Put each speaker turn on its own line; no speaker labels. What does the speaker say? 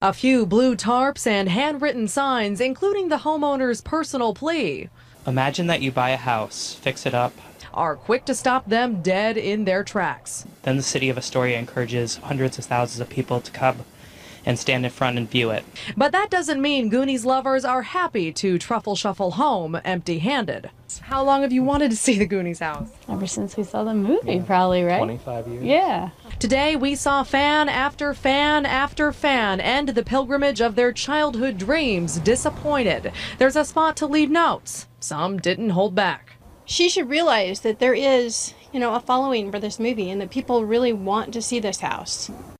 A few blue tarps and handwritten signs, including the homeowner's personal plea.
Imagine that you buy a house, fix it up,
are quick to stop them dead in their tracks.
Then the city of Astoria encourages hundreds of thousands of people to come and stand in front and view it.
But that doesn't mean Goonies lovers are happy to truffle shuffle home empty-handed. How long have you wanted to see the Goonies house?
Ever since we saw the movie, probably, right?
25 years.
Yeah.
Today we saw fan after fan after fan end the pilgrimage of their childhood dreams disappointed. There's a spot to leave notes. Some didn't hold back.
She should realize that there is, a following for this movie and that people really want to see this house.